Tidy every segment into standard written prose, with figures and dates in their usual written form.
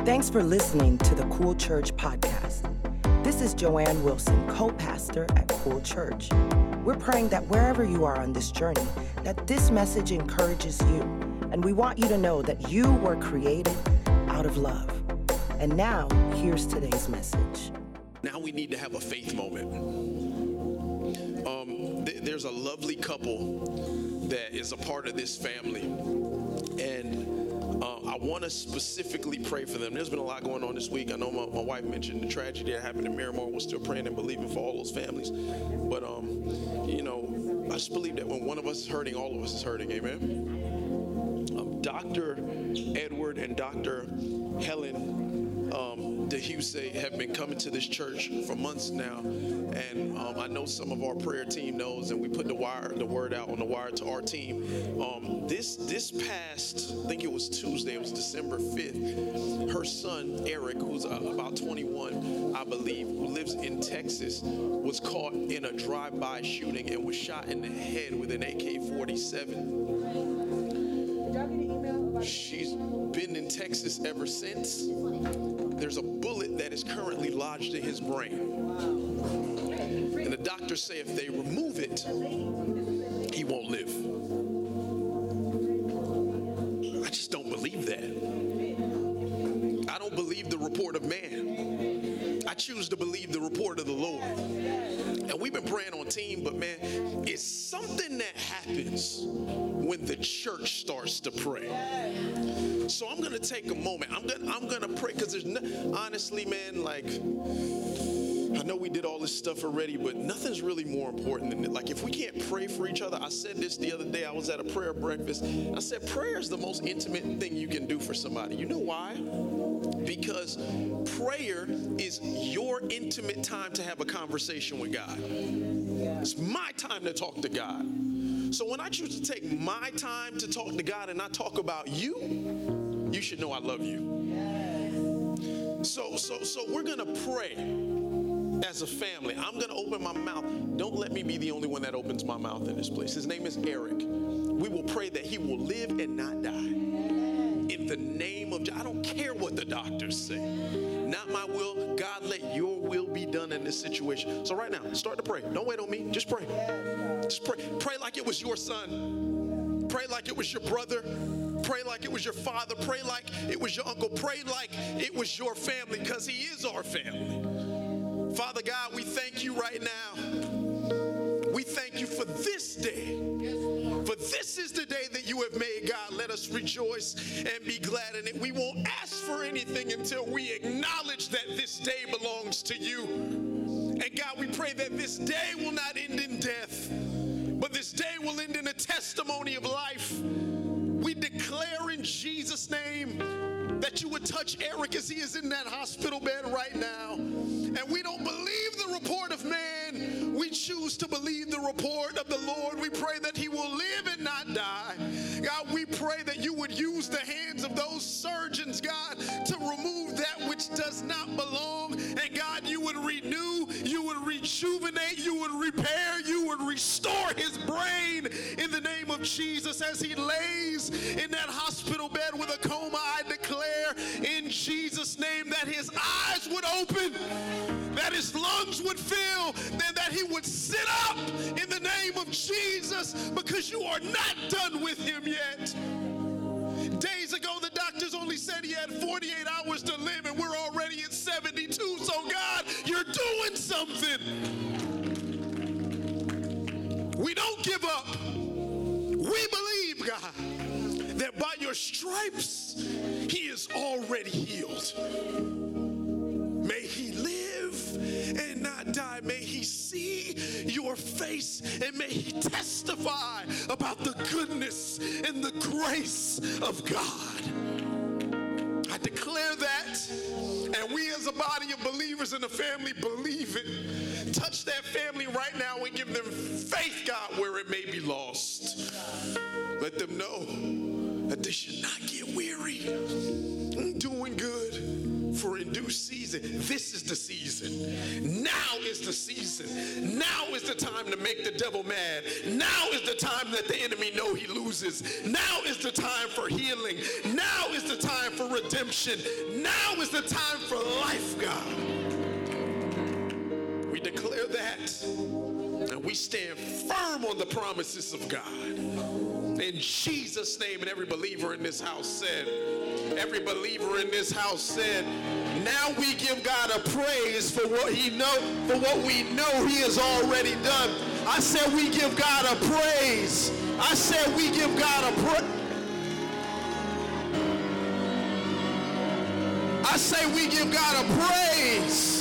Thanks for listening to the Cool Church podcast. This is Joanne Wilson, co-pastor at Cool Church. We're praying that wherever you are on this journey, that this message encourages you. And we want you to know that you were created out of love. And now, here's today's message. Now we need to have a faith moment. There's a lovely couple that is a part of this family. And I want to specifically pray for them. There's been a lot going on this week. I know my wife mentioned the tragedy that happened in Miramar. We're still praying and believing for all those families. But, I just believe that when one of us is hurting, all of us is hurting. Amen. Dr. Edward and Dr. Helen DeHuse have been coming to this church for months now, and I know some of our prayer team knows, and we put the word out on the wire to our team. This past, I think it was Tuesday, it was December 5th, her son Eric, who's about 21, I believe, who lives in Texas, was caught in a drive-by shooting and was shot in the head with an AK-47. She's been in Texas ever since. There's a bullet that is currently lodged in his brain. And the doctors say if they remove it, he won't live. I just don't believe that. I don't believe the report of man. I choose to believe the report of the Lord. And we've been praying on team, but man, it's something that happens when the church starts to pray. So I'm going to take a moment. I'm going to pray because there's honestly, man, like, I know we did all this stuff already, but nothing's really more important than it. Like, if we can't pray for each other, I said this the other day. I was at a prayer breakfast. I said, prayer is the most intimate thing you can do for somebody. You know why? Because prayer is your intimate time to have a conversation with God. It's my time to talk to God. So when I choose to take my time to talk to God and not talk about you, you should know I love you. So we're going to pray as a family. I'm going to open my mouth. Don't let me be the only one that opens my mouth in this place. His name is Eric. We will pray that he will live and not die. In the name of, I don't care what the doctors say. Not my will. God, let your will be done in this situation. So right now, start to pray. Don't wait on me. Just pray. Just pray. Pray like it was your son. Pray like it was your brother. Pray like it was your father. Pray like it was your uncle. Pray like it was your family, because he is our family. Father God, we thank you right now. We thank you for this day. For this is the day that you have made, God. Let us rejoice and be glad in it. We won't ask for anything until we acknowledge that this day belongs to you. And God, we pray that this day will not end in death, but this day will end in a testimony of life. We declare in Jesus' name that you would touch Eric as he is in that hospital bed right now. And we don't believe the report of man. We choose to believe the report of the Lord. We pray that he will live and not die. God, we pray that you would use the hands of those surgeons, God, to remove that which does not belong. And God, you would renew, you would rejuvenate, you would repair, you would restore his brain in the name of Jesus as he lays in that hospital bed with a coma. I declare in Jesus' name that his eyes would open, that his lungs would fill, and that he would sit up in the name of Jesus, because you are not done with him yet. Days ago, the doctors only said he had 48 hours to live, and we're already at 72. So God, you're doing something. We don't give up. We believe, God, that by your stripes, he is already healed. May he live and not die. May he see your face, and may he testify about the goodness and the grace of God. I declare that, and we as a body of believers in the family believe it. Touch that family right now and give them faith, God, where it may be lost. Let them know that they should not get weary in doing good, for in due season. This is the season. Now is the season. Now is the time to make the devil mad. Now is the time that the enemy know he loses. Now is the time for healing. Now is the time for redemption. Now is the time for life, God. We declare that, and we stand firm on the promises of God. In Jesus' name, and every believer in this house said, now we give God a praise for what we know he has already done. I said we give God a praise. I said we give God a praise. I say we give God a praise.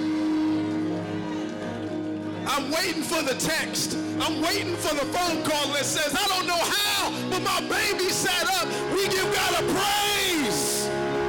I'm waiting for the text. I'm waiting for the phone call that says, I don't know how, but my baby sat up. We give God a praise.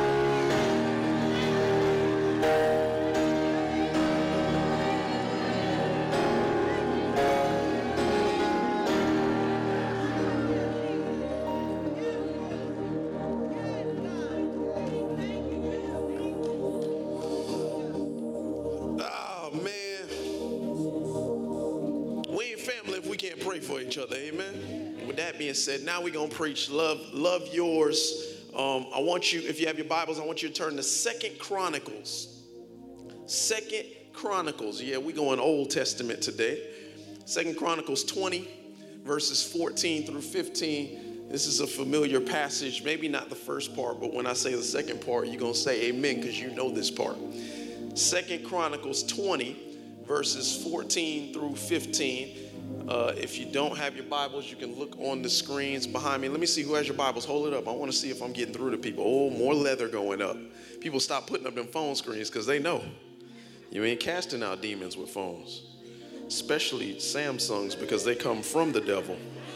Pray for each other, amen. And with that being said, now we're gonna preach love yours. I want you, if you have your Bibles, I want you to turn to 2 Chronicles. 2 Chronicles, yeah, we're going Old Testament today. 2 Chronicles 20, verses 14 through 15. This is a familiar passage, maybe not the first part, but when I say the second part, you're gonna say amen, because you know this part. 2 Chronicles 20, verses 14 through 15. If you don't have your Bibles, you can look on the screens behind me. Let me see who has your Bibles. Hold it up. I want to see if I'm getting through to people. Oh, more leather going up. People stop putting up them phone screens because they know you ain't casting out demons with phones, especially Samsungs, because they come from the devil.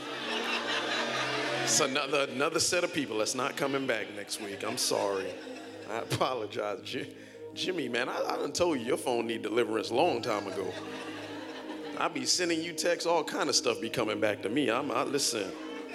It's another set of people that's not coming back next week. I'm sorry. I apologize. Jimmy, man, I done told you your phone need deliverance a long time ago. I be sending you texts, all kind of stuff be coming back to me. Listen.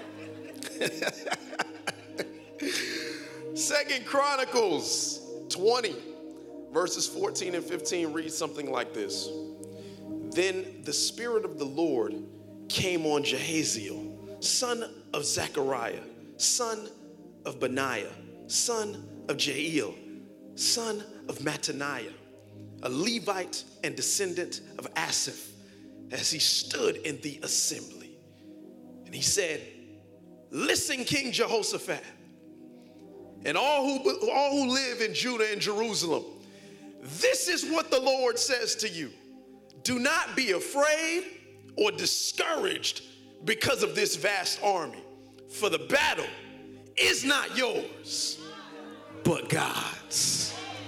2 Chronicles 20, verses 14 and 15 reads something like this. Then the Spirit of the Lord came on Jehaziel, son of Zechariah, son of Benaiah, son of Jael, son of Mattaniah, a Levite and descendant of Asaph, as he stood in the assembly. And he said, listen, King Jehoshaphat, and all who live in Judah and Jerusalem, this is what the Lord says to you. Do not be afraid or discouraged because of this vast army, for the battle is not yours, but God's.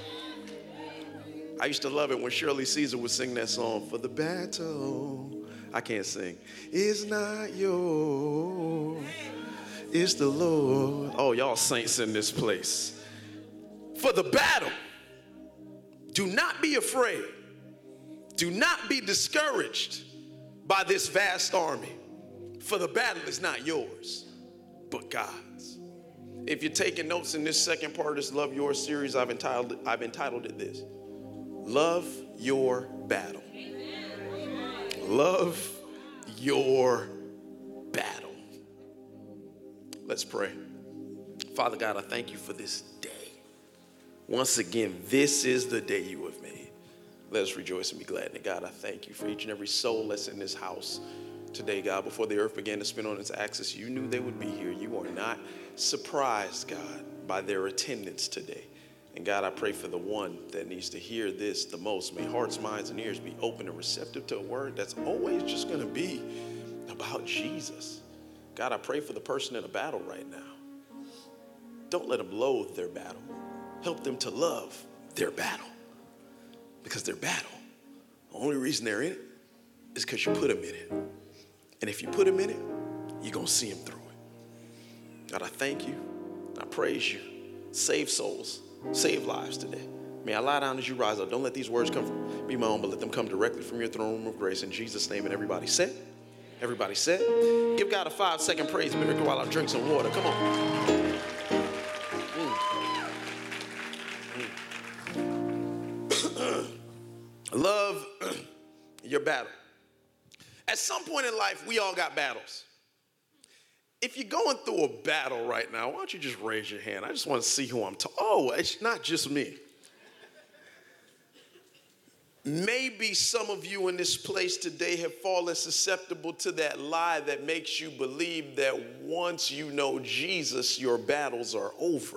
I used to love it when Shirley Caesar would sing that song, for the battle, I can't sing, is not yours, it's the Lord. Oh, y'all saints in this place. For the battle, do not be afraid. Do not be discouraged by this vast army, for the battle is not yours, but God's. If you're taking notes in this second part of this Love Yours series, I've entitled it this. Love your battle. Love your battle. Let's pray. Father God, I thank you for this day. Once again, this is the day you have made. Let us rejoice and be glad in it. God, I thank you for each and every soul that's in this house today, God. Before the earth began to spin on its axis, you knew they would be here. You are not surprised, God, by their attendance today. And God, I pray for the one that needs to hear this the most. May hearts, minds, and ears be open and receptive to a word that's always just going to be about Jesus. God, I pray for the person in a battle right now. Don't let them loathe their battle. Help them to love their battle. Because their battle, the only reason they're in it is because you put them in it. And if you put them in it, you're going to see them through it. God, I thank you. I praise you. Save souls. Save lives today. May I lie down as you rise up. Don't let these words be my own, but let them come directly from your throne room of grace. In Jesus' name, and everybody said. Everybody said. Give God a 5-second praise miracle while I drink some water. Come on. Love your battle. At some point in life, we all got battles. If you're going through a battle right now, why don't you just raise your hand? I just want to see who I'm talking. Oh, it's not just me. Maybe some of you in this place today have fallen susceptible to that lie that makes you believe that once you know Jesus, your battles are over.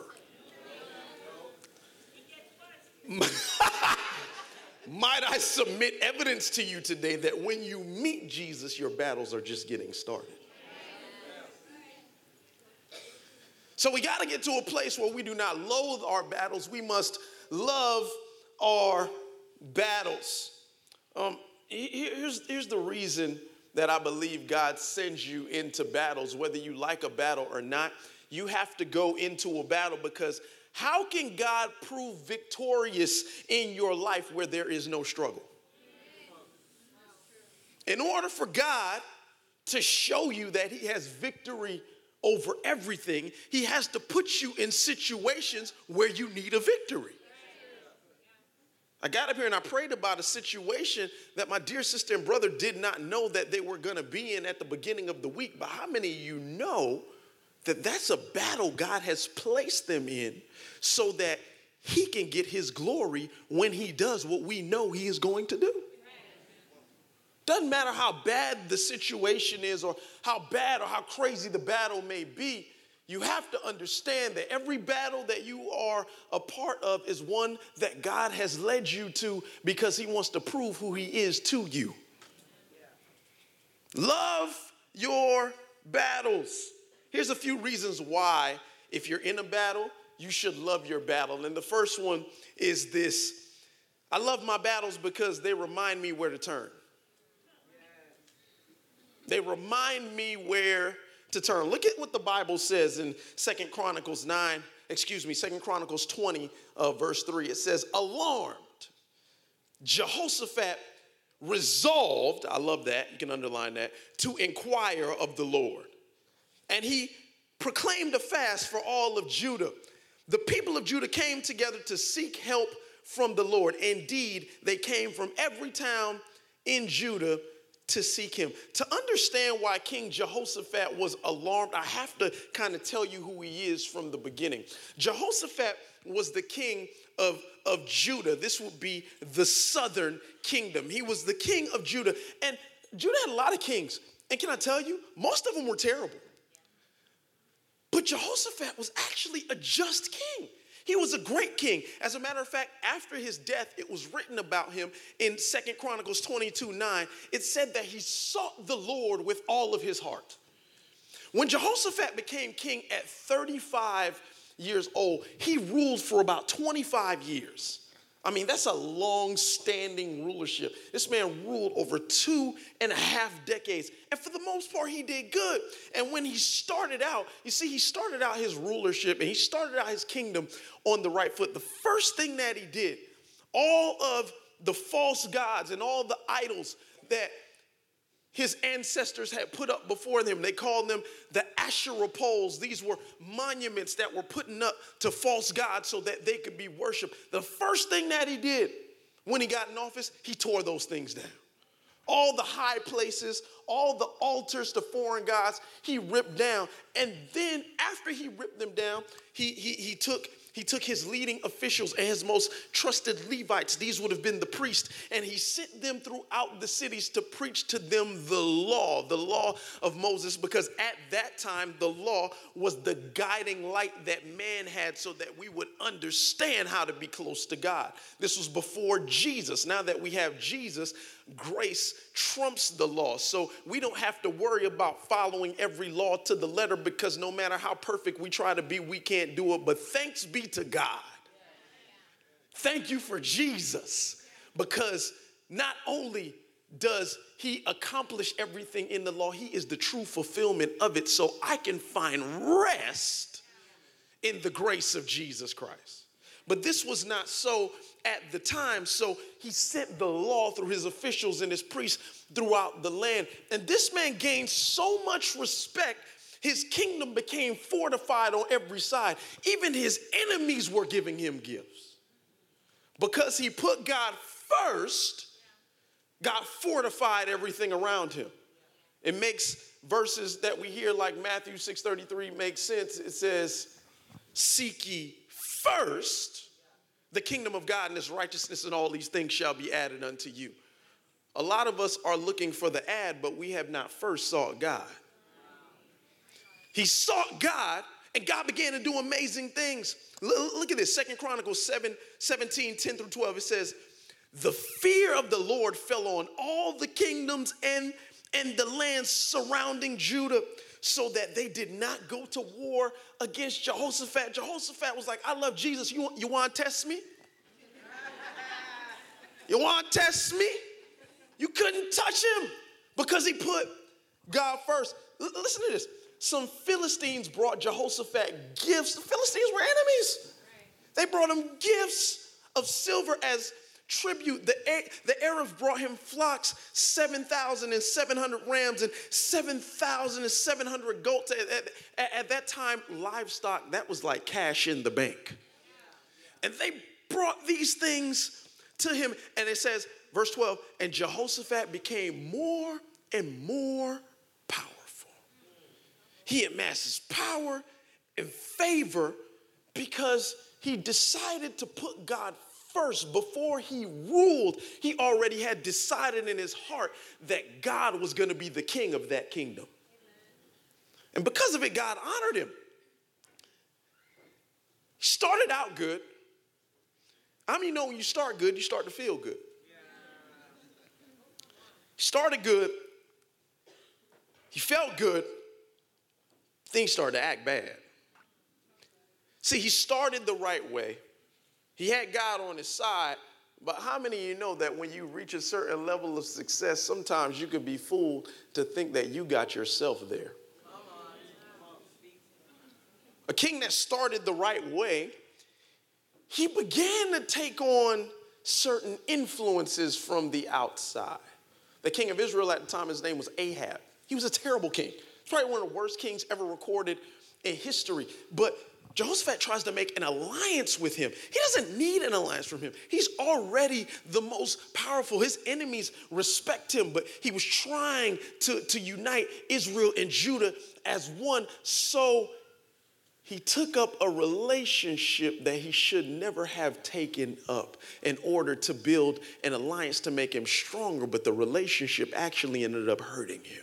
Might I submit evidence to you today that when you meet Jesus, your battles are just getting started. So we got to get to a place where we do not loathe our battles. We must love our battles. Here's the reason that I believe God sends you into battles, whether you like a battle or not. You have to go into a battle, because how can God prove victorious in your life where there is no struggle? In order for God to show you that he has victory over everything, he has to put you in situations where you need a victory. I got up here and I prayed about a situation that my dear sister and brother did not know that they were going to be in at the beginning of the week. But how many of you know that that's a battle God has placed them in so that he can get his glory when he does what we know he is going to do? Doesn't matter how bad the situation is or how bad or how crazy the battle may be. You have to understand that every battle that you are a part of is one that God has led you to because he wants to prove who he is to you. Love your battles. Here's a few reasons why, if you're in a battle, you should love your battle. And the first one is this: I love my battles because they remind me where to turn. They remind me where to turn. Look at what the Bible says in 2 Chronicles 20, verse 3. It says, alarmed, Jehoshaphat resolved, I love that, you can underline that, to inquire of the Lord. And he proclaimed a fast for all of Judah. The people of Judah came together to seek help from the Lord. Indeed, they came from every town in Judah to seek him. To understand why King Jehoshaphat was alarmed, I have to kind of tell you who he is from the beginning. Jehoshaphat was the king of Judah. This would be the southern kingdom. He was the king of Judah. And Judah had a lot of kings. And can I tell you, most of them were terrible. But Jehoshaphat was actually a just king. He was a great king. As a matter of fact, after his death, it was written about him in 2 Chronicles 22:9. It said that he sought the Lord with all of his heart. When Jehoshaphat became king at 35 years old, he ruled for about 25 years. I mean, that's a long-standing rulership. This man ruled over 2.5 decades. And for the most part, he did good. And when he started out, you see, he started out his rulership and he started out his kingdom on the right foot. The first thing that he did, all of the false gods and all the idols that his ancestors had put up before them, they called them the Asherah poles. These were monuments that were put up to false gods so that they could be worshiped. The first thing that he did when he got in office, he tore those things down. All the high places, all the altars to foreign gods, he ripped down. And then after he ripped them down, he took his leading officials and his most trusted Levites. These would have been the priests. And he sent them throughout the cities to preach to them the law of Moses, because at that time, the law was the guiding light that man had so that we would understand how to be close to God. This was before Jesus. Now that we have Jesus, grace trumps the law. So we don't have to worry about following every law to the letter, because no matter how perfect we try to be, we can't do it. But thanks be to God. Thank you for Jesus, because not only does he accomplish everything in the law, he is the true fulfillment of it. So I can find rest in the grace of Jesus Christ. But this was not so at the time. So he sent the law through his officials and his priests throughout the land. And this man gained so much respect, his kingdom became fortified on every side. Even his enemies were giving him gifts. Because he put God first, God fortified everything around him. It makes verses that we hear like Matthew 6:33 make sense. It says, seek ye first the kingdom of God and his righteousness, and all these things shall be added unto you. A lot of us are looking for the ad, but we have not first sought God. He sought God, and God began to do amazing things. Look at this, 2 Chronicles 17, 10 through 12. It says, the fear of the Lord fell on all the kingdoms and the lands surrounding Judah, so that they did not go to war against Jehoshaphat. Jehoshaphat was like, I love Jesus. You want to test me? You want to test me? You couldn't touch him because he put God first. Listen to this. Some Philistines brought Jehoshaphat gifts. The Philistines were enemies. They brought him gifts of silver as tribute. The Arabs brought him flocks, 7,700 rams and 7,700 goats. At that time, livestock, that was like cash in the bank. And they brought these things to him. And it says, verse 12, and Jehoshaphat became more and more powerful. He amasses power and favor because he decided to put God first. Before he ruled, he already had decided in his heart that God was going to be the king of that kingdom. And because of it, God honored him. He started out good. How many know when you start good, you start to feel good? He started good. He felt good. Things started to act bad. See, he started the right way. He had God on his side, but how many of you know that when you reach a certain level of success, sometimes you could be fooled to think that you got yourself there? A king that started the right way, he began to take on certain influences from the outside. The king of Israel at the time, his name was Ahab. He was a terrible king. He's probably one of the worst kings ever recorded in history. But Jehoshaphat tries to make an alliance with him. He doesn't need an alliance from him. He's already the most powerful. His enemies respect him, but he was trying to unite Israel and Judah as one. So he took up a relationship that he should never have taken up in order to build an alliance to make him stronger, but the relationship actually ended up hurting him.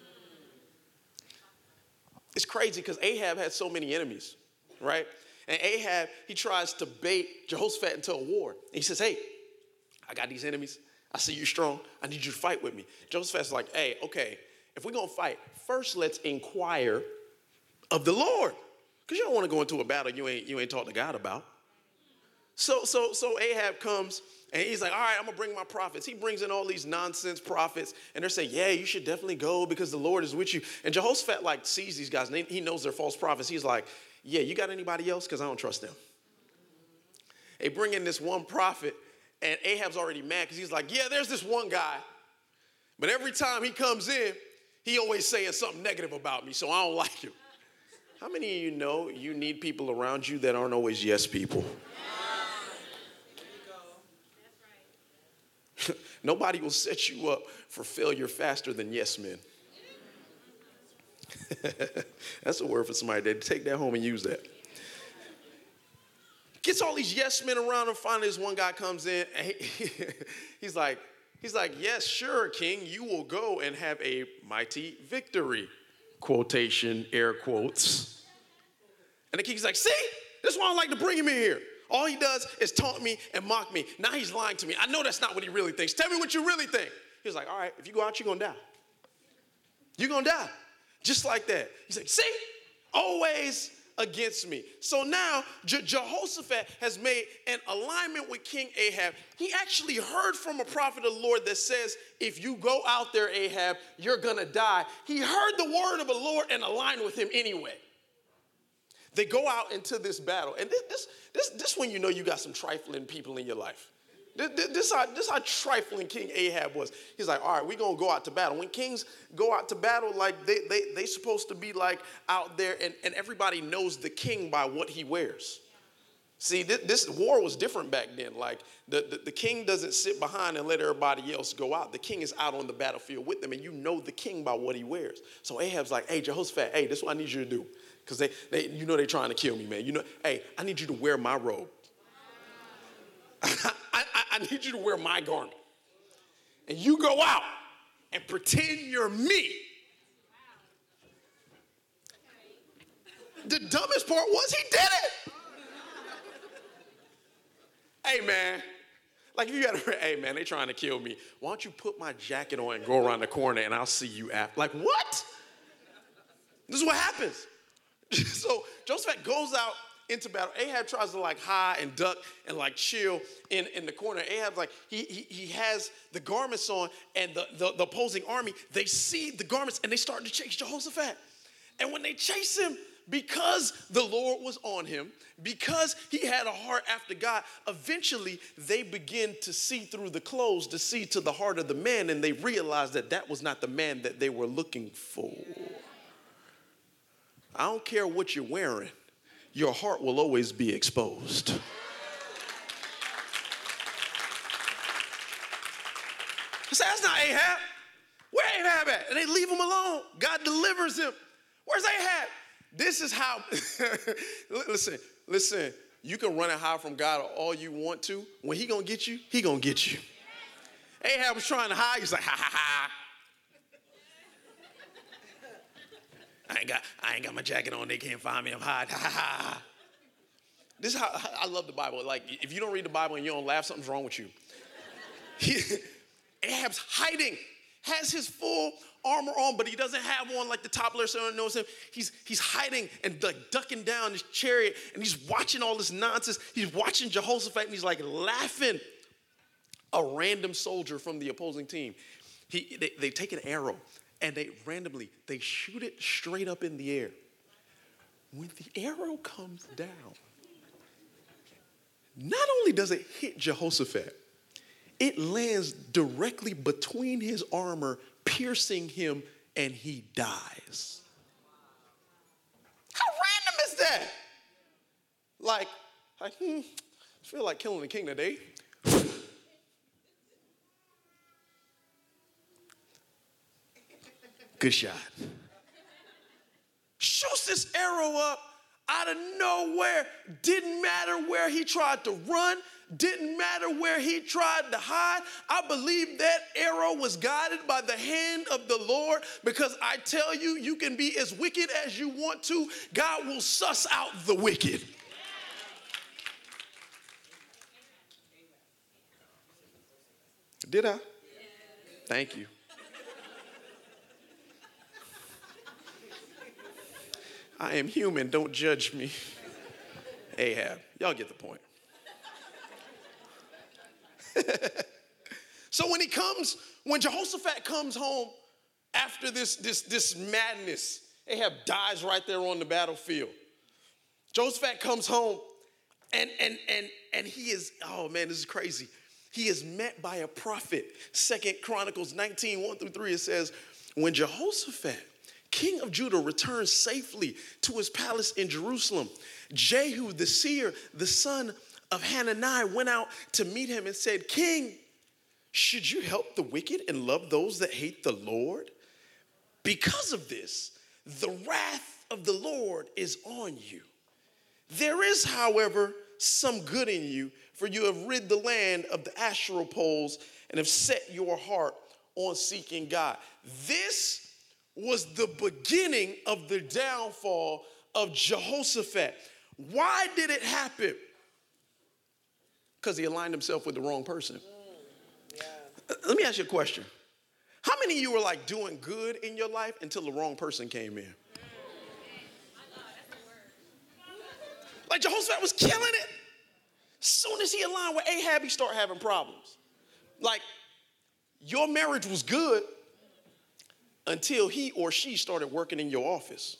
It's crazy because Ahab had so many enemies, right? And Ahab, he tries to bait Jehoshaphat into a war. And he says, hey, I got these enemies. I see you strong. I need you to fight with me. Jehoshaphat's like, hey, okay, if we're going to fight, first let's inquire of the Lord. Because you don't want to go into a battle you ain't talked to God about. So Ahab comes and he's like, all right, I'm going to bring my prophets. He brings in all these nonsense prophets and they're saying, yeah, you should definitely go because the Lord is with you. And Jehoshaphat sees these guys and he knows they're false prophets. He's like, yeah, you got anybody else? Because I don't trust them. They bring in this one prophet and Ahab's already mad because he's like, yeah, there's this one guy. But every time he comes in, he always saying something negative about me, so I don't like him. How many of you know you need people around you that aren't always yes people? Nobody will set you up for failure faster than yes men. That's a word for somebody that take that home and use that. Gets all these yes men around him. Finally, this one guy comes in and he's like, yes, sure, king, you will go and have a mighty victory. Quotation, air quotes. And the king's like, see, this is why I like to bring him in here. All he does is taunt me and mock me. Now he's lying to me. I know that's not what he really thinks. Tell me what you really think. He was like, all right, if you go out, you're going to die. You're going to die. Just like that. He's like, see, always against me. So now Jehoshaphat has made an alignment with King Ahab. He actually heard from a prophet of the Lord that says, if you go out there, Ahab, you're going to die. He heard the word of the Lord and aligned with him anyway. They go out into this battle. And this when you know you got some trifling people in your life. This how trifling King Ahab was. He's like, all right, we're going to go out to battle. When kings go out to battle, like they supposed to be like out there, and everybody knows the king by what he wears. See, this war was different back then. Like, the king doesn't sit behind and let everybody else go out. The king is out on the battlefield with them, and you know the king by what he wears. So Ahab's like, hey, Jehoshaphat, hey, this is what I need you to do. Because they're trying to kill me, man. Hey, I need you to wear my robe. I need you to wear my garment. And you go out and pretend you're me. The dumbest part was he did it. Hey, man. Like, if you got to, hey, man, they trying to kill me. Why don't you put my jacket on and go around the corner and I'll see you after? Like, what? This is what happens. So Jehoshaphat goes out into battle. Ahab tries to like hide and duck and like chill in the corner. Ahab's like, he has the garments on, and the opposing army, they see the garments and they start to chase Jehoshaphat. And when they chase him, because the Lord was on him, because he had a heart after God, eventually they begin to see through the clothes, to see to the heart of the man, and they realize that was not the man that they were looking for. I don't care what you're wearing, your heart will always be exposed. I said, that's not Ahab. Where Ahab at? And they leave him alone. God delivers him. Where's Ahab? This is how, listen, you can run and hide from God all you want to. When he gonna get you, he gonna get you. Ahab was trying to hide. He's like, ha, ha, ha. I ain't got my jacket on. They can't find me. I'm hiding. Ha, ha, ha. This is how I love the Bible. Like, if you don't read the Bible and you don't laugh, something's wrong with you. Ahab's hiding, has his full armor on, but he doesn't have on like the top layer so no one knows him. He's hiding and like ducking down his chariot, and he's watching all this nonsense. He's watching Jehoshaphat, and he's like laughing. A random soldier from the opposing team, they take an arrow, and they shoot it straight up in the air. When the arrow comes down, not only does it hit Jehoshaphat, it lands directly between his armor, piercing him, and he dies. How random is that? Like, I feel like killing the king today. Good shot. Shoots this arrow up out of nowhere. Didn't matter where he tried to run. Didn't matter where he tried to hide. I believe that arrow was guided by the hand of the Lord, because I tell you, you can be as wicked as you want to. God will suss out the wicked. Did I? Thank you. I am human, don't judge me. Ahab, y'all get the point. So when Jehoshaphat comes home after this madness, Ahab dies right there on the battlefield. Jehoshaphat comes home and he is, oh man, this is crazy. He is met by a prophet. 2 Chronicles 19, 1-3, it says, when Jehoshaphat, king of Judah, returned safely to his palace in Jerusalem, Jehu the seer, the son of Hanani, went out to meet him and said, King, should you help the wicked and love those that hate the Lord? Because of this, the wrath of the Lord is on you. There is, however, some good in you, for you have rid the land of the Asherah poles and have set your heart on seeking God. This was the beginning of the downfall of Jehoshaphat. Why did it happen? Because he aligned himself with the wrong person. Let me ask you a question. How many of you were like doing good in your life until the wrong person came in? Like Jehoshaphat was killing it. As soon as he aligned with Ahab, he started having problems. Like, your marriage was good until he or she started working in your office.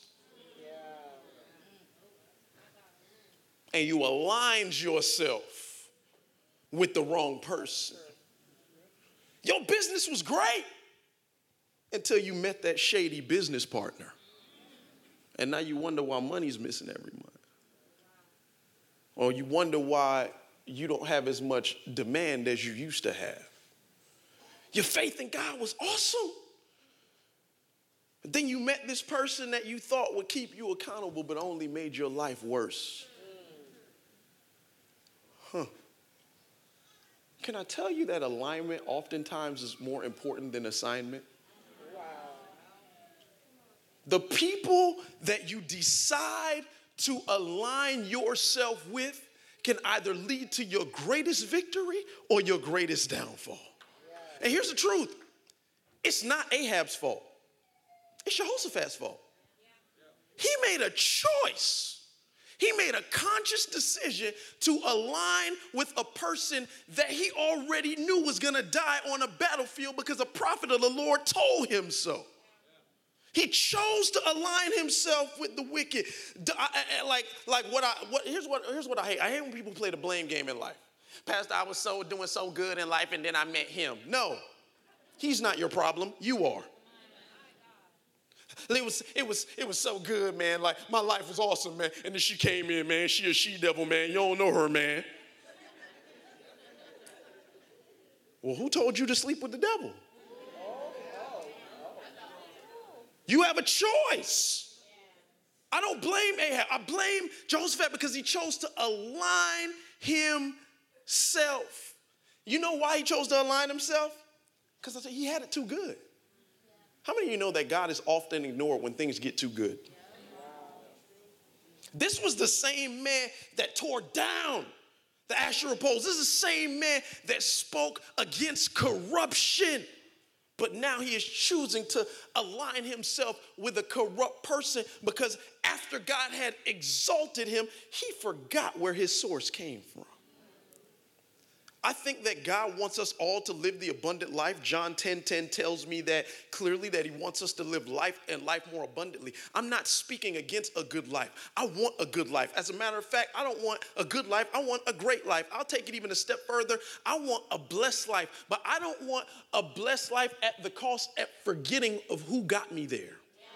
And you aligned yourself with the wrong person. Your business was great until you met that shady business partner. And now you wonder why money's missing every month. Or you wonder why you don't have as much demand as you used to have. Your faith in God was awesome. But then you met this person that you thought would keep you accountable, but only made your life worse. Can I tell you that alignment oftentimes is more important than assignment? Wow. The people that you decide to align yourself with can either lead to your greatest victory or your greatest downfall. Yeah. And here's the truth. It's not Ahab's fault. It's Jehoshaphat's fault. He made a choice. He made a conscious decision to align with a person that he already knew was going to die on a battlefield because a prophet of the Lord told him so. He chose to align himself with the wicked. Here's what I hate. I hate when people play the blame game in life. Pastor, I was doing so good in life and then I met him. No, he's not your problem. You are. It was so good, man. Like, my life was awesome, man. And then she came in, man. She a she-devil, man. You don't know her, man. Well, who told you to sleep with the devil? You have a choice. I don't blame Ahab. I blame Jehoshaphat because he chose to align himself. You know why he chose to align himself? Because he had it too good. How many of you know that God is often ignored when things get too good? This was the same man that tore down the Asherah poles. This is the same man that spoke against corruption. But now he is choosing to align himself with a corrupt person because after God had exalted him, he forgot where his source came from. I think that God wants us all to live the abundant life. John 10:10 tells me that clearly that he wants us to live life and life more abundantly. I'm not speaking against a good life. I want a good life. As a matter of fact, I don't want a good life. I want a great life. I'll take it even a step further. I want a blessed life, but I don't want a blessed life at the cost of forgetting of who got me there.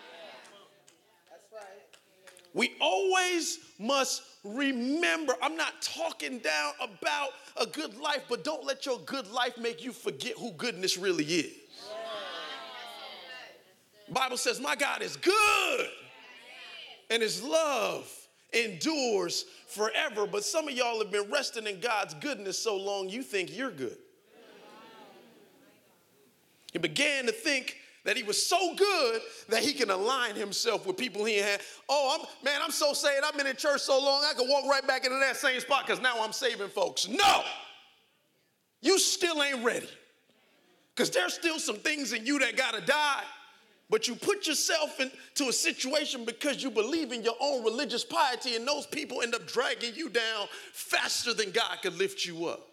We always must remember, I'm not talking down about a good life, but don't let your good life make you forget who goodness really is. The Bible says, my God is good and his love endures forever. But some of y'all have been resting in God's goodness so long you think you're good. He began to think that he was so good that he can align himself with people he had. I'm so saved. I've been in church so long, I can walk right back into that same spot because now I'm saving folks. No, you still ain't ready because there's still some things in you that got to die. But you put yourself into a situation because you believe in your own religious piety, and those people end up dragging you down faster than God could lift you up.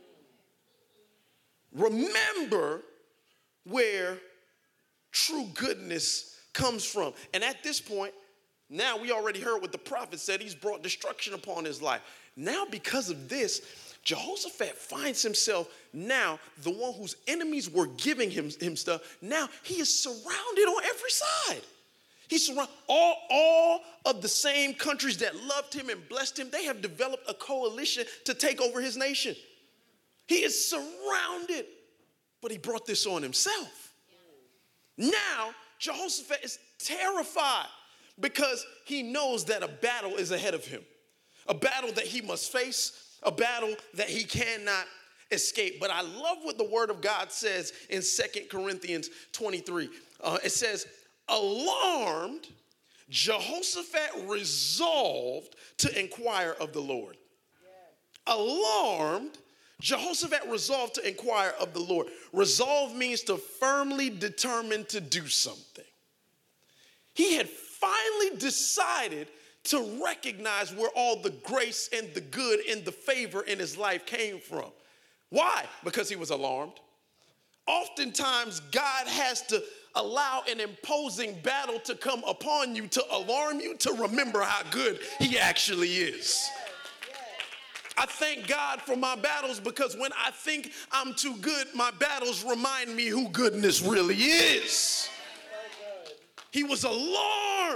Remember where true goodness comes from. And at this point, now we already heard what the prophet said. He's brought destruction upon his life. Now, because of this, Jehoshaphat finds himself now, the one whose enemies were giving him stuff. Now he is surrounded on every side. He's surrounded. All of the same countries that loved him and blessed him, they have developed a coalition to take over his nation. He is surrounded, but he brought this on himself. Now, Jehoshaphat is terrified because he knows that a battle is ahead of him, a battle that he must face, a battle that he cannot escape. But I love what the word of God says in 2 Corinthians 23. It says, alarmed, Jehoshaphat resolved to inquire of the Lord. Yeah. Alarmed, Jehoshaphat resolved to inquire of the Lord. Resolve means to firmly determine to do something. He had finally decided to recognize where all the grace and the good and the favor in his life came from. Why? Because he was alarmed. Oftentimes, God has to allow an imposing battle to come upon you to alarm you to remember how good he actually is. I thank God for my battles because when I think I'm too good, my battles remind me who goodness really is. He was alarmed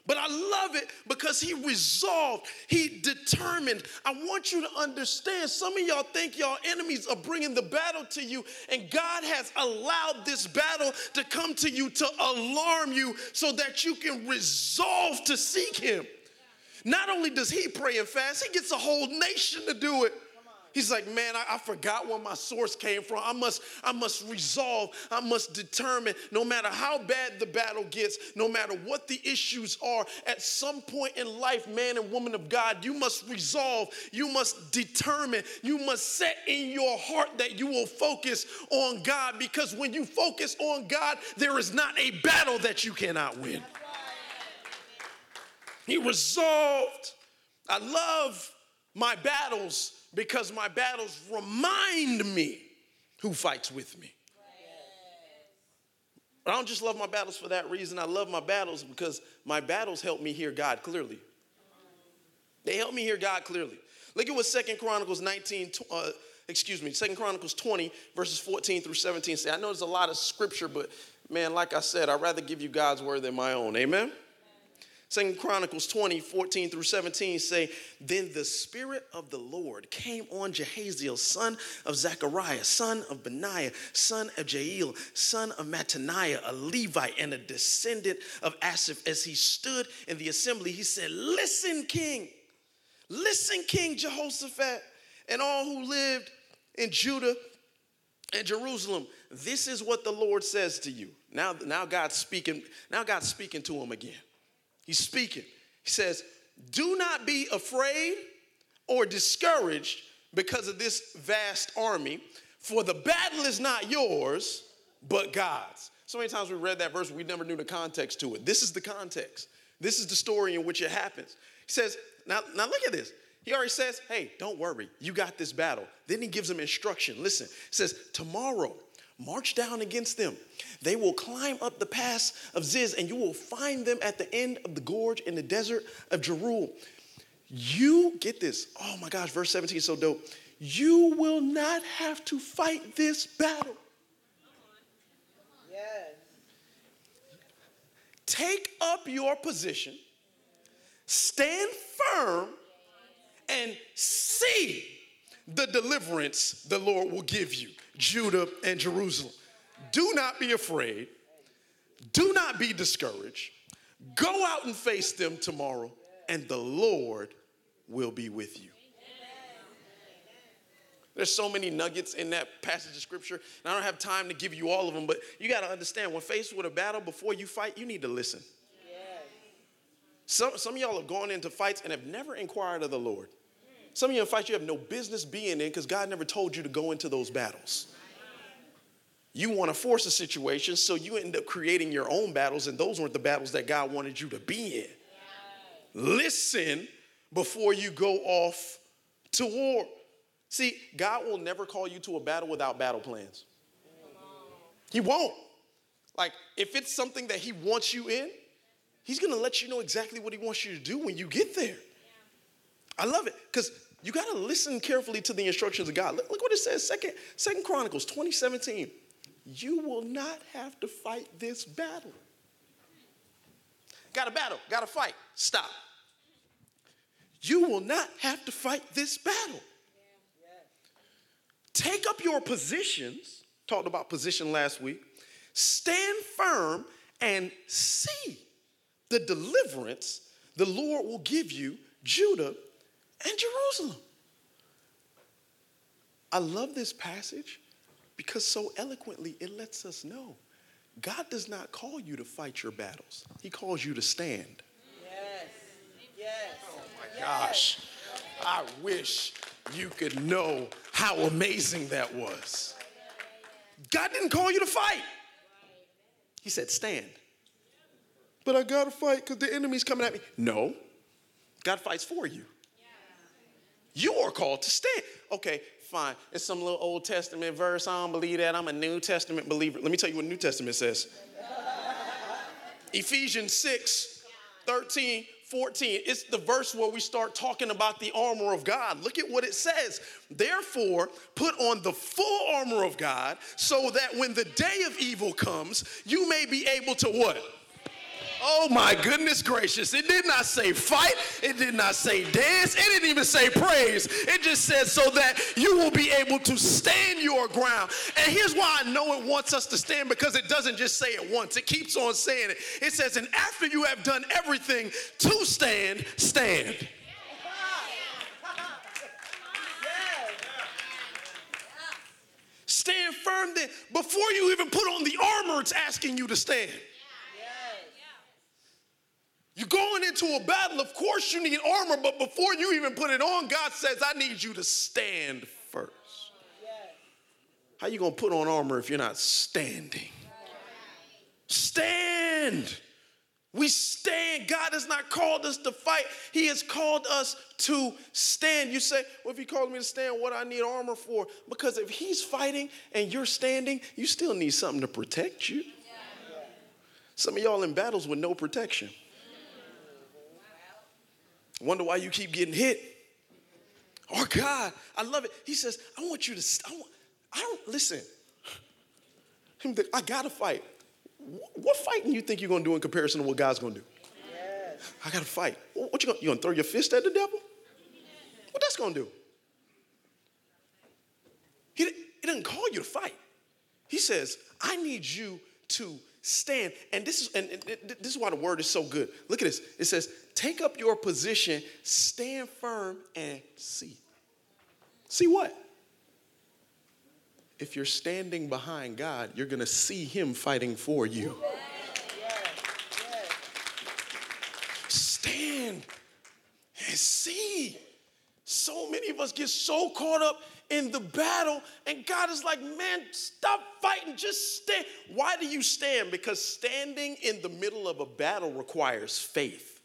But I love it because he resolved, he determined. I want you to understand, some of y'all think y'all enemies are bringing the battle to you, and God has allowed this battle to come to you to alarm you so that you can resolve to seek him. Not only does he pray and fast, he gets a whole nation to do it. He's like, man, I forgot where my source came from. I must resolve. I must determine, no matter how bad the battle gets, no matter what the issues are, at some point in life, man and woman of God, you must resolve. You must determine. You must set in your heart that you will focus on God, because when you focus on God, there is not a battle that you cannot win. He resolved. I love my battles because my battles remind me who fights with me. But I don't just love my battles for that reason. I love my battles because my battles help me hear God clearly. They help me hear God clearly. Look at what 2 Chronicles 20, verses 14 through 17 say. I know there's a lot of scripture, but man, like I said, I'd rather give you God's word than my own. Amen? 2 Chronicles 20, 14 through 17 say, then the Spirit of the Lord came on Jehaziel, son of Zechariah, son of Benaiah, son of Jael, son of Mattaniah, a Levite and a descendant of Asaph. As he stood in the assembly, he said, listen, King Jehoshaphat, and all who lived in Judah and Jerusalem. This is what the Lord says to you. Now God's speaking to him again. He's speaking. He says, do not be afraid or discouraged because of this vast army, for the battle is not yours, but God's. So many times we read that verse, we never knew the context to it. This is the context. This is the story in which it happens. He says, now look at this. He already says, hey, don't worry. You got this battle. Then he gives them instruction. Listen, he says, tomorrow, march down against them. They will climb up the pass of Ziz, and you will find them at the end of the gorge in the desert of Jeruel. You, get this, oh my gosh, verse 17 is so dope. You will not have to fight this battle. Yes. Take up your position, stand firm, and see the deliverance the Lord will give you, Judah and Jerusalem. Do not be afraid. Do not be discouraged. Go out and face them tomorrow, and the Lord will be with you. There's so many nuggets in that passage of scripture, and I don't have time to give you all of them, but you got to understand, when faced with a battle, before you fight, you need to listen. Some of y'all have gone into fights and have never inquired of the Lord. Some of you in fights you have no business being in because God never told you to go into those battles. You want to force a situation, so you end up creating your own battles, and those weren't the battles that God wanted you to be in. Listen before you go off to war. See, God will never call you to a battle without battle plans. He won't. Like, if it's something that he wants you in, he's going to let you know exactly what he wants you to do when you get there. I love it, because you got to listen carefully to the instructions of God. Look what it says, Second Chronicles 20:17. You will not have to fight this battle. Got a battle, got to fight. Stop. You will not have to fight this battle. Take up your positions. Talked about position last week. Stand firm and see the deliverance the Lord will give you, Judah and Jerusalem. I love this passage because so eloquently it lets us know God does not call you to fight your battles. He calls you to stand. Yes. Yes. Oh my gosh. I wish you could know how amazing that was. God didn't call you to fight. He said stand. But I got to fight because the enemy's coming at me. No. God fights for you. You are called to stand. Okay, fine. It's some little Old Testament verse. I don't believe that. I'm a New Testament believer. Let me tell you what New Testament says. Ephesians 6:13, 14. It's the verse where we start talking about the armor of God. Look at what it says. Therefore, put on the full armor of God so that when the day of evil comes, you may be able to what? Oh my goodness gracious. It did not say fight. It did not say dance. It didn't even say praise. It just said so that you will be able to stand your ground. And here's why I know it wants us to stand, because it doesn't just say it once. It keeps on saying it. It says, and after you have done everything to stand, stand. Stand firm then. Before you even put on the armor, it's asking you to stand. You're going into a battle. Of course you need armor, but before you even put it on, God says, I need you to stand first. How you going to put on armor if you're not standing? Stand. We stand. God has not called us to fight. He has called us to stand. You say, well, if he called me to stand, what do I need armor for? Because if he's fighting and you're standing, you still need something to protect you. Some of y'all in battles with no protection. Wonder why you keep getting hit. Oh, God, I love it. He says, I want you to, listen. I got to fight. What fighting you think you're going to do in comparison to what God's going to do? Yes. I got to fight. What you going to throw your fist at the devil? What that's going to do? He doesn't call you to fight. He says, I need you to stand. And this is why the word is so good. Look at this. It says, take up your position, stand firm, and see. See what? If you're standing behind God, you're going to see him fighting for you. Stand and see. So many of us get so caught up in the battle, and God is like, man, stop fighting, just stand. Why do you stand? Because standing in the middle of a battle requires faith.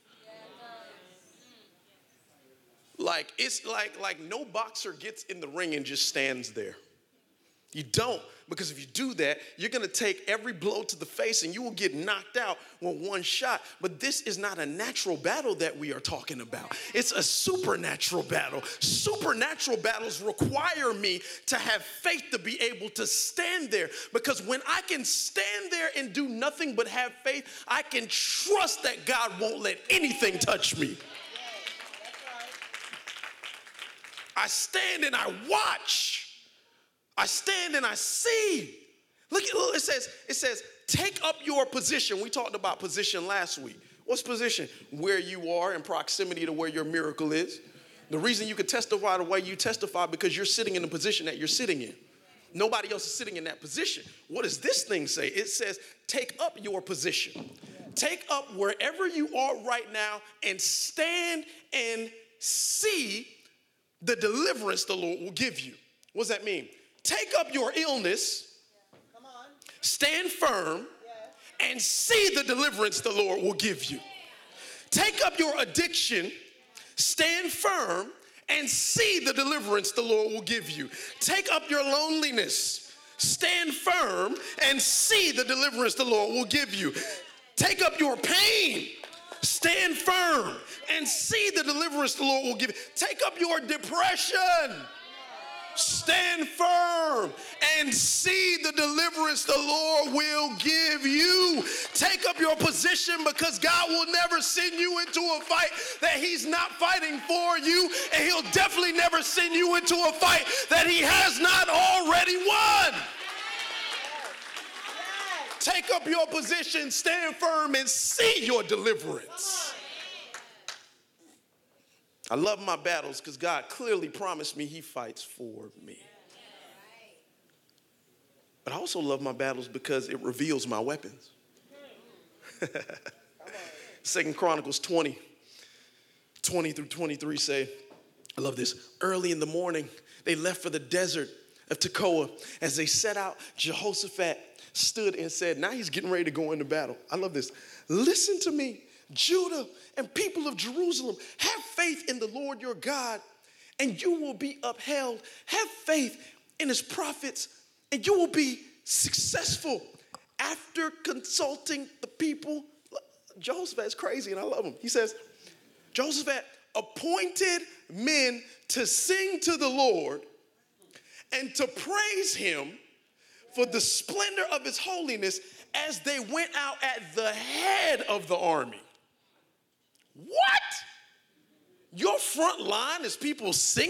Like, it's like no boxer gets in the ring and just stands there. You don't, because if you do that, you're going to take every blow to the face and you will get knocked out with one shot. But this is not a natural battle that we are talking about. It's a supernatural battle. Supernatural battles require me to have faith to be able to stand there, because when I can stand there and do nothing but have faith, I can trust that God won't let anything touch me. I stand and I watch. I stand and I see. Look, it says, take up your position. We talked about position last week. What's position? Where you are in proximity to where your miracle is. The reason you can testify the way you testify, because you're sitting in the position that you're sitting in. Nobody else is sitting in that position. What does this thing say? It says, take up your position. Take up wherever you are right now and stand and see the deliverance the Lord will give you. What does that mean? Take up your illness, stand firm, and see the deliverance the Lord will give you. Take up your addiction, stand firm, and see the deliverance the Lord will give you. Take up your loneliness, stand firm, and see the deliverance the Lord will give you. Take up your pain, stand firm, and see the deliverance the Lord will give you. Take up your depression, stand firm, and see the deliverance the Lord will give you. Take up your position, because God will never send you into a fight that he's not fighting for you, and he'll definitely never send you into a fight that he has not already won. Take up your position, stand firm, and see your deliverance. I love my battles because God clearly promised me he fights for me. But I also love my battles because it reveals my weapons. 2 Chronicles 20 through 23 say, I love this. Early in the morning, they left for the desert of Tekoa. As they set out, Jehoshaphat stood and said, now he's getting ready to go into battle. I love this. Listen to me, Judah and people of Jerusalem, have faith in the Lord your God, and you will be upheld. Have faith in his prophets, and you will be successful. After consulting the people, Jehoshaphat is crazy, and I love him. He says, Jehoshaphat appointed men to sing to the Lord and to praise him for the splendor of his holiness as they went out at the head of the army. What? Your front line is people singing?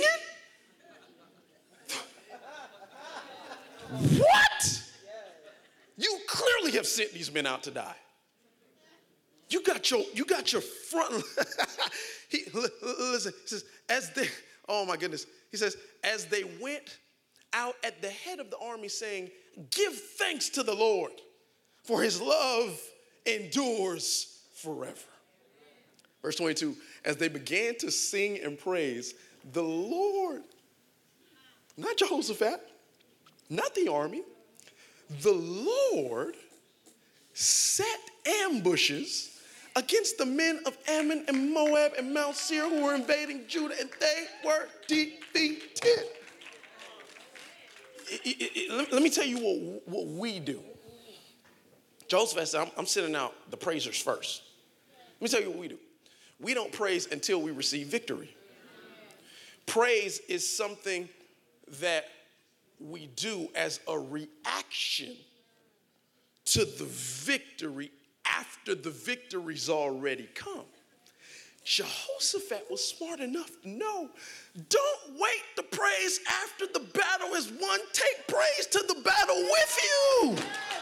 What? You clearly have sent these men out to die. You got your front. Listen, he says, oh my goodness. He says, as they went out at the head of the army saying, give thanks to the Lord, for his love endures forever. Verse 22, as they began to sing and praise, the Lord, not Jehoshaphat, not the army, the Lord set ambushes against the men of Ammon and Moab and Mount Seir who were invading Judah, and they were defeated. Let me tell you what we do. Jehoshaphat said, I'm sending out the praisers first. Let me tell you what we do. We don't praise until we receive victory. Praise is something that we do as a reaction to the victory after the victory's already come. Jehoshaphat was smart enough to know, don't wait to praise after the battle is won. Take praise to the battle with you.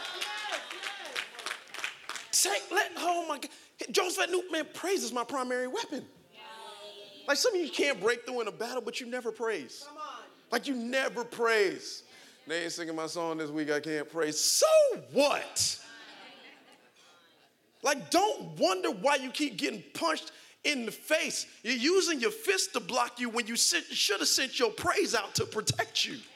Oh my God. Jehoshaphat knew, man, praise is my primary weapon. Like some of you can't break through in a battle, but you never praise. Come on. Like you never praise. They ain't singing my song this week, I can't praise. So what? Like don't wonder why you keep getting punched in the face. You're using your fist to block you when you should have sent your praise out to protect you.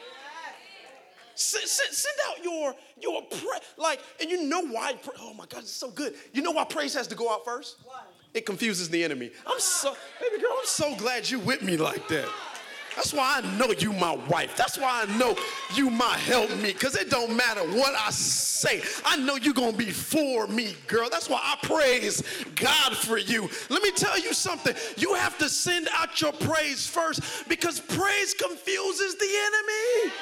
Send out your praise. Like, and you know why, oh my God, it's so good. You know why praise has to go out first? Why? It confuses the enemy. Baby girl, I'm so glad you with me like that. That's why I know you my wife. That's why I know you my help me. Because it don't matter what I say. I know you're going to be for me, girl. That's why I praise God for you. Let me tell you something. You have to send out your praise first because praise confuses the enemy.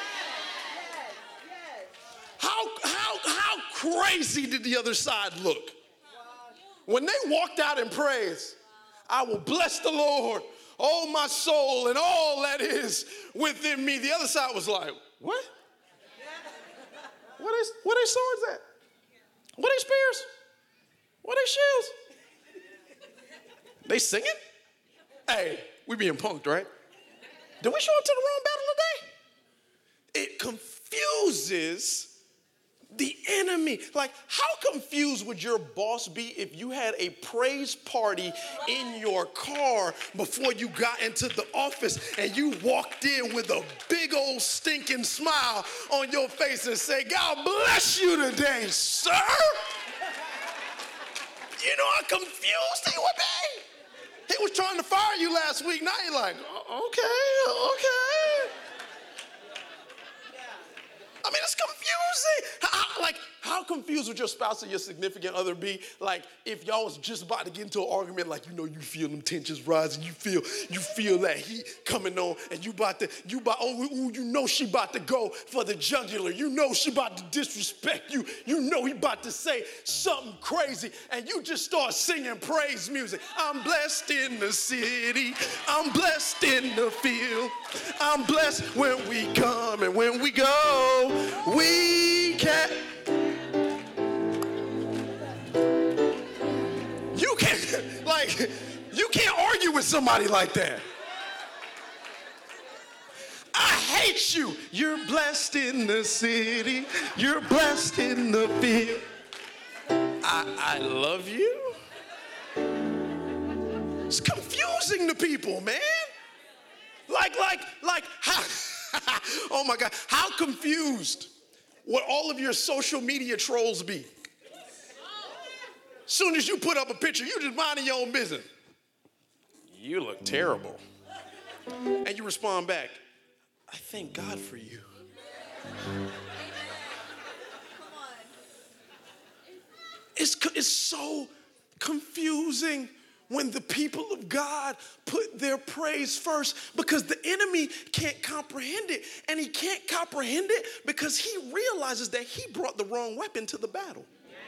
How crazy did the other side look? When they walked out in praise, I will bless the Lord, oh my soul, and all that is within me. The other side was like, what? What are swords at? What are spears? What are shields? They singing? Hey, we being punked, right? Did we show up to the wrong battle today? It confuses the enemy. Like, how confused would your boss be if you had a praise party in your car before you got into the office and you walked in with a big old stinking smile on your face and say, God bless you today, sir? You know how confused he would be? He was trying to fire you last week. Now you're like, okay. I mean, it's confusing. How confused would your spouse or your significant other be? Like, if y'all was just about to get into an argument, like, you know, you feel them tensions rising, you feel that heat coming on, and you know she about to go for the jugular. You know she about to disrespect you. You know he about to say something crazy, and you just start singing praise music. I'm blessed in the city. I'm blessed in the field. I'm blessed when we come and when we go. We can't. You can't argue with somebody like that. I hate you. You're blessed in the city. You're blessed in the field. I love you. It's confusing to people, man. How, oh my God, how confused would all of your social media trolls be? Soon as you put up a picture, you just minding your own business. You look terrible. And you respond back, I thank God for you. It's so confusing when the people of God put their praise first, because the enemy can't comprehend it. And he can't comprehend it because he realizes that he brought the wrong weapon to the battle.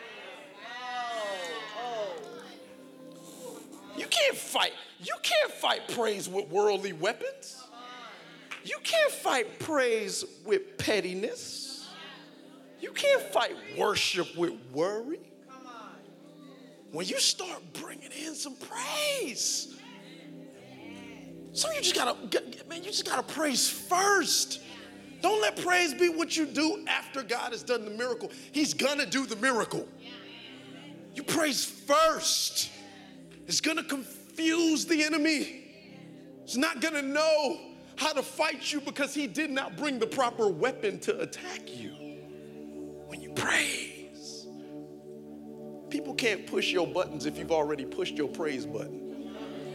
You can't fight praise with worldly weapons. You can't fight praise with pettiness. You can't fight worship with worry. When you start bringing in some praise, so you just gotta praise first. Don't let praise be what you do after God has done the miracle. He's gonna do the miracle. You praise first. It's gonna confuse the enemy. He's not gonna know how to fight you because he did not bring the proper weapon to attack you. When you praise, people can't push your buttons if you've already pushed your praise button.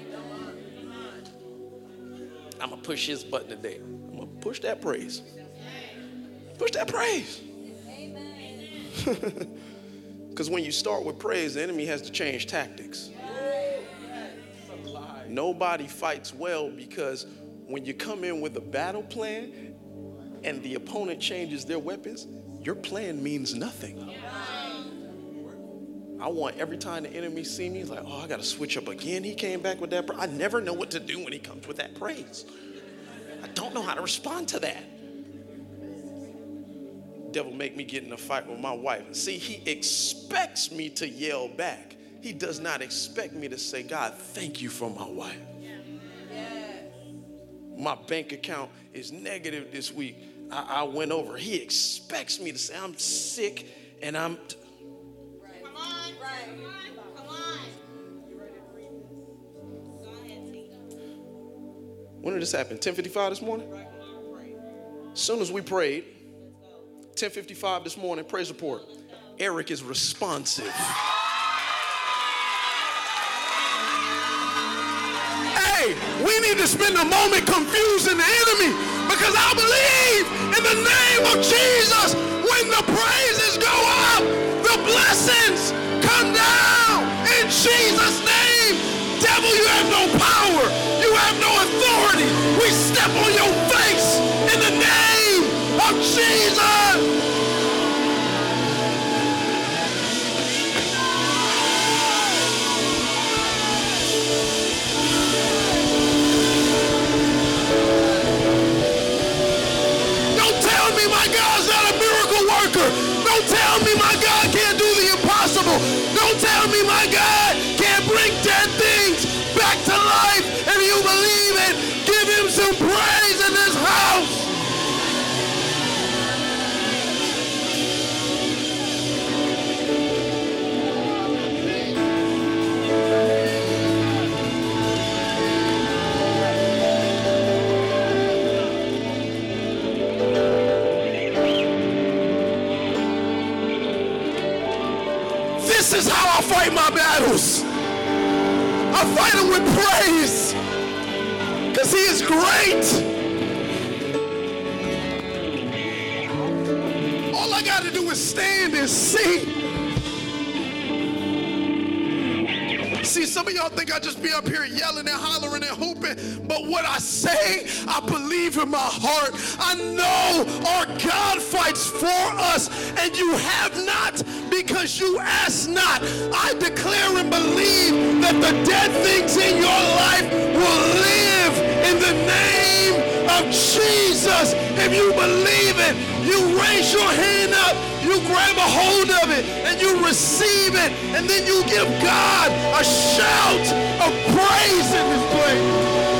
I'm gonna push his button today. I'm gonna push that praise. Push that praise. Because when you start with praise, the enemy has to change tactics. Nobody fights well because when you come in with a battle plan and the opponent changes their weapons, your plan means nothing. I want every time the enemy see me, he's like, oh, I got to switch up again. He came back with that. I never know what to do when he comes with that praise. I don't know how to respond to that. Devil make me get in a fight with my wife. See, he expects me to yell back. He does not expect me to say, God, thank you for my wife. My bank account is negative this week. I went over. He expects me to say, I'm sick and I'm... Come on. When did this happen? 10:55 this morning? As soon as we prayed, 10:55 this morning, praise report. Eric is responsive. Hey, we need to spend a moment confusing the enemy, because I believe in the name of Jesus, when the praises go up, the blessings come down in Jesus' name. Devil, you have no power. You have no authority. We step on your face in the name of Jesus. My God's not a miracle worker. Don't tell me my God can't do the impossible. Don't tell me my God can't bring dead things back to life. If you believe it, give him some praise in this house. This is how I fight my battles. I fight them with praise, because he is great. All I got to do is stand and sing. See, some of y'all think I just be up here yelling and hollering and hooping, but what I say, I believe in my heart. I know our God fights for us, and you have not because you ask not. I declare and believe that the dead things in your life will live in the name of Jesus. If you believe it, you raise your hand up, you grab a hold of it, and you receive it, and then you give God a shout of praise in this place.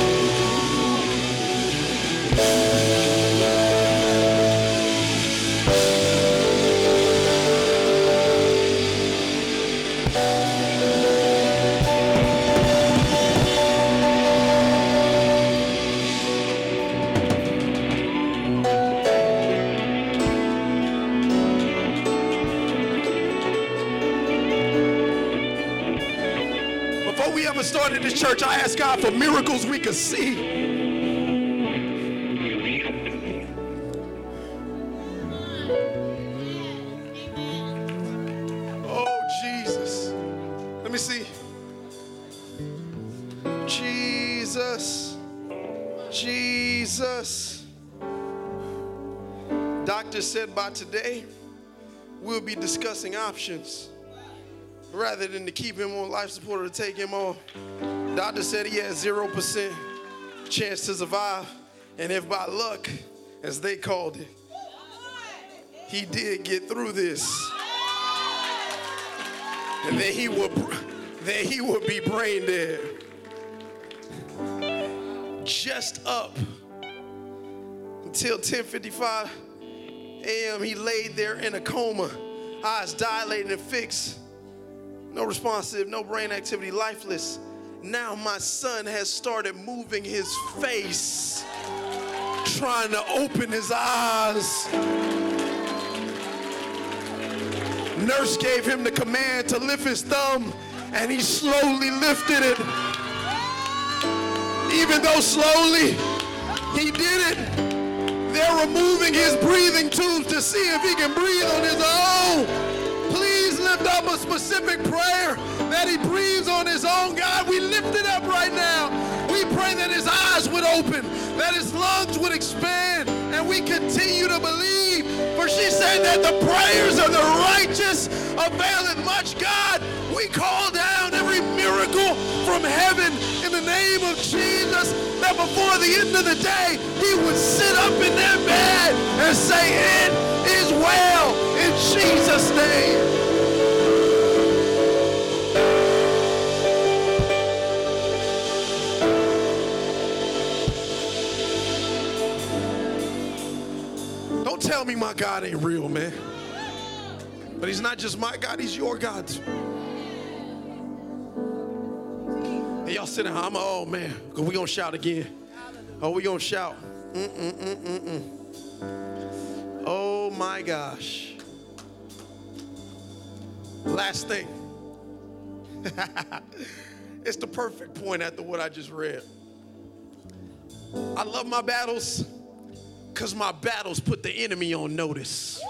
Before we ever started this church, I asked God for miracles we could see. Oh, Jesus. Let me see. Jesus. Doctor said by today, we'll be discussing options rather than to keep him on life support or to take him off. Doctor said he has 0% chance to survive. And if by luck, as they called it, he did get through this, and then he would be brain dead. Just up until 10:55 a.m. he laid there in a coma, eyes dilated and fixed, no responsive, no brain activity, lifeless. Now my son has started moving his face, trying to open his eyes. Nurse gave him the command to lift his thumb, and he slowly lifted it. Even though slowly, he did it. They're removing his breathing tubes to see if he can breathe on his own. Please lift up a specific prayer that he breathes on his own. God, we lift it up right now. We pray that his eyes would open, that his lungs would expand, and we continue to believe. For she said that the prayers of the righteous availeth much. God, we call down every miracle from heaven in the name of Jesus, that before the end of the day, he would sit up in that bed and say, it is well in Jesus' name. Don't tell me my God ain't real, man. But he's not just my God, he's your God too. Hey, y'all sit down. Oh, man. We gonna shout again. Oh, we gonna shout. Oh, my gosh. Last thing. It's the perfect point after what I just read. I love my battles because my battles put the enemy on notice.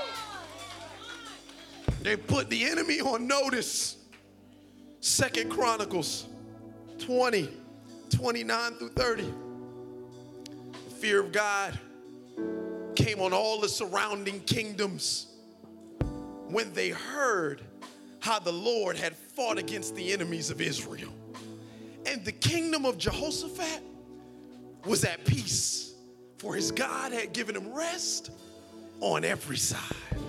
They put the enemy on notice. 2 Chronicles 20, 29 through 30. The fear of God came on all the surrounding kingdoms when they heard how the Lord had fought against the enemies of Israel. And the kingdom of Jehoshaphat was at peace, for his God had given him rest on every side.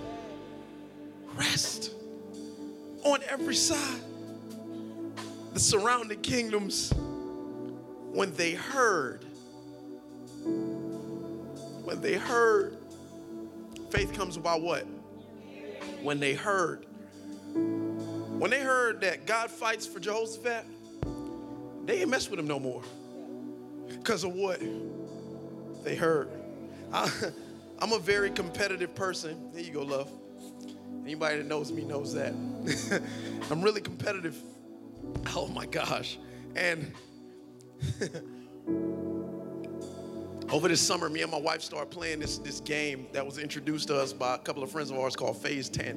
Rest on every side. The surrounding kingdoms, when they heard, faith comes about what? When they heard that God fights for Jehoshaphat, they didn't mess with him no more. Because of what they heard. I'm a very competitive person. There you go, love. Anybody that knows me knows that. I'm really competitive. Oh my gosh. And over this summer, me and my wife started playing this game that was introduced to us by a couple of friends of ours called Phase 10.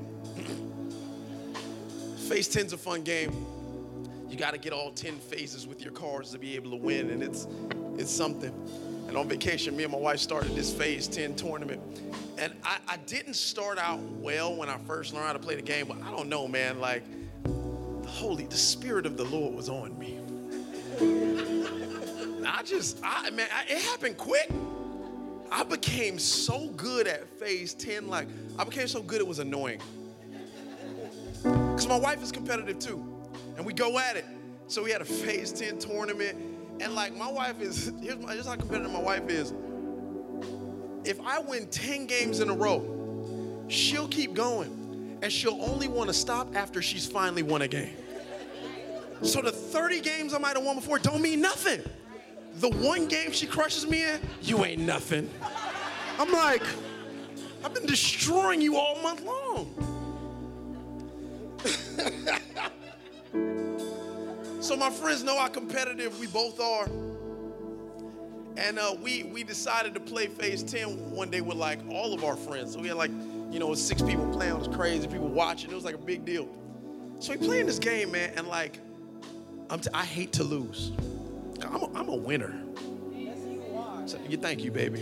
Phase 10's a fun game. You got to get all 10 phases with your cars to be able to win, and it's something. And on vacation, me and my wife started this Phase 10 tournament. And I didn't start out well when I first learned how to play the game, but I don't know, man, like the Spirit of the Lord was on me. It happened quick. I became so good at Phase 10, like I became so good it was annoying. Because my wife is competitive too, and we go at it. So we had a Phase 10 tournament, and like my wife is, here's how competitive my wife is. If I win 10 games in a row, she'll keep going, and she'll only want to stop after she's finally won a game. So the 30 games I might have won before don't mean nothing. The one game she crushes me in, you ain't nothing. I'm like, I've been destroying you all month long. So my friends know how competitive we both are. And we decided to play Phase 10 one day with like all of our friends. So we had like, 6 people playing. It was crazy. People watching. It was like a big deal. So we playing this game, man, and like, I hate to lose. I'm a winner. Yes, you are. So, thank you, baby.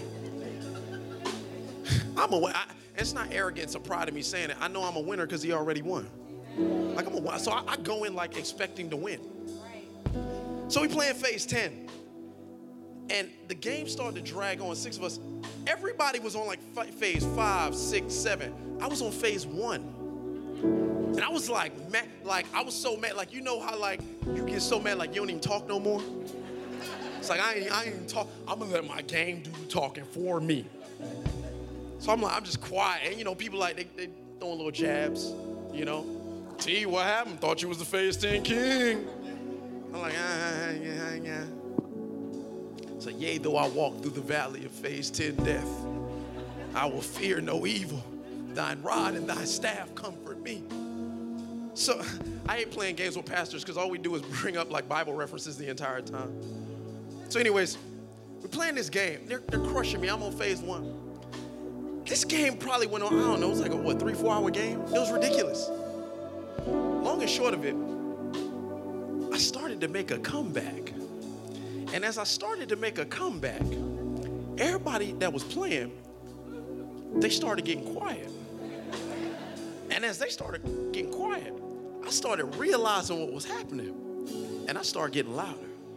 It's not arrogance or pride in me saying it. I know I'm a winner because he already won. Like I'm a winner. So I go in like expecting to win. So we playing phase 10. And the game started to drag on, 6 of us. Everybody was on like phase 5, 6, 7. I was on phase 1. And I was like, mad, like I was so mad. Like, you know how like you get so mad like you don't even talk no more? It's like I ain't even talk. I'm gonna let my game do the talking for me. So I'm like, I'm just quiet. And you know, people like they throwing little jabs, you know. T, what happened? Thought you was the phase 10 king. I'm like, yeah. So yea, though I walk through the valley of phase 10 death, I will fear no evil. Thine rod and thy staff comfort me. So I hate playing games with pastors because all we do is bring up like Bible references the entire time. So anyways, we're playing this game. They're crushing me. I'm on phase 1. This game probably went on, I don't know, it was like a 3-4 hour game. It was ridiculous. Long and short of it, I started to make a comeback. And as I started to make a comeback, everybody that was playing, they started getting quiet. And as they started getting quiet, I started realizing what was happening. And I started getting louder.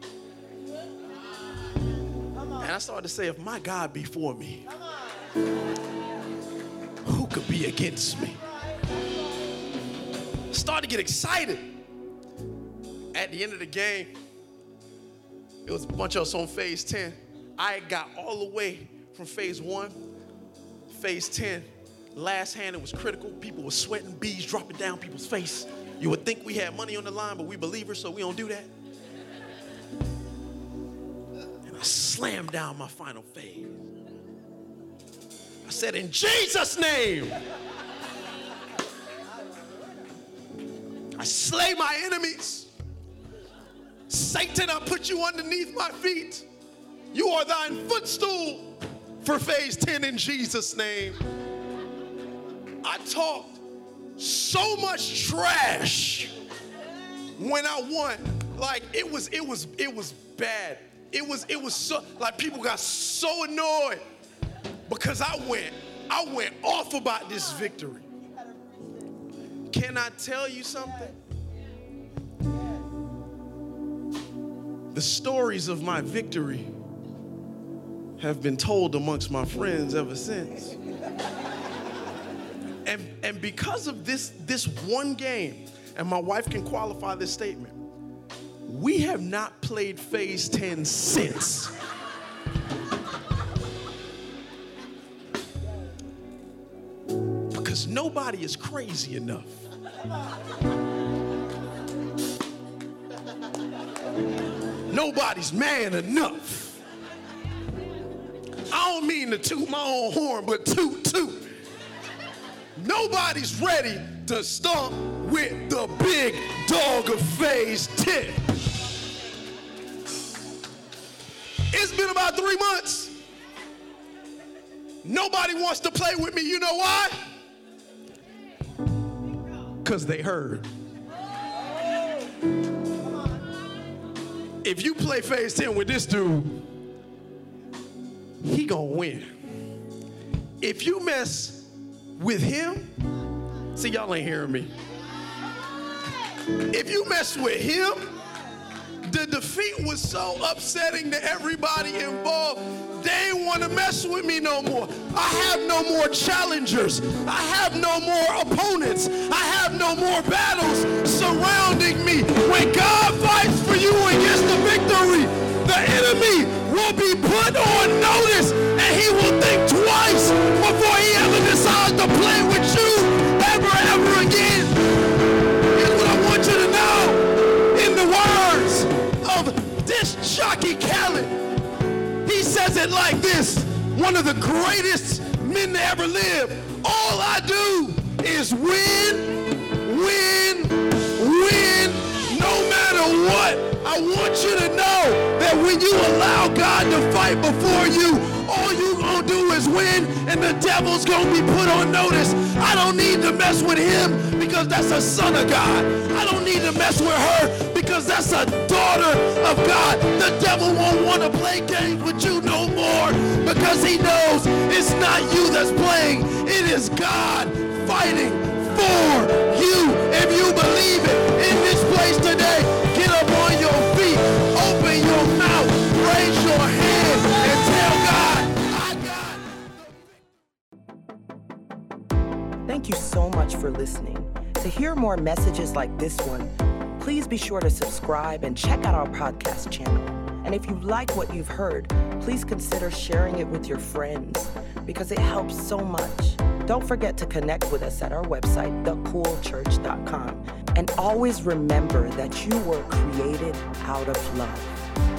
And I started to say, if my God be for me, who could be against me? I started to get excited. At the end of the game, it was a bunch of us on phase 10. I got all the way from phase 1, phase 10. Last hand, it was critical. People were sweating, bees dropping down people's face. You would think we had money on the line, but we believers, so we don't do that. And I slammed down my final phase. I said, in Jesus' name, I slay my enemies. Satan, I put you underneath my feet. You are thine footstool for phase 10 in Jesus' name. I talked so much trash when I won. Like it was bad. It was so like people got so annoyed because I went off about this victory. Can I tell you something? The stories of my victory have been told amongst my friends ever since. And because of this one game, and my wife can qualify this statement, we have not played phase 10 since. Because nobody is crazy enough. Nobody's man enough. I don't mean to toot my own horn, but toot. Nobody's ready to stomp with the big dog of phase 10. It's been about 3 months. Nobody wants to play with me. You know why? Because they heard. If you play phase 10 with this dude, he gonna win. If you mess with him, see, y'all ain't hearing me. If you mess with him, the defeat was so upsetting to everybody involved. They ain't want to mess with me no more. I have no more challengers. I have no more opponents. I have no more battles surrounding me. When God fights for you and gets the victory, the enemy will be put on notice, and he will think twice before he ever decides to play with you ever again. Here's what I want you to know. In the words of this jockey Khaled, he says it like this: one of the greatest men to ever live. All I do is win, no matter what. I want you to know that when you allow God to fight before you, all you gonna do is win, and the devil's gonna be put on notice. I don't need to mess with him because that's a son of God. I don't need to mess with her because because that's a daughter of God. The devil won't want to play games with you no more because he knows it's not you that's playing. It is God fighting for you. If you believe it in this place today, get up on your feet, open your mouth, raise your hand, and tell God, I got. Thank you so much for listening. To hear more messages like this one, please be sure to subscribe and check out our podcast channel. And if you like what you've heard, please consider sharing it with your friends because it helps so much. Don't forget to connect with us at our website, thecoolchurch.com. And always remember that you were created out of love.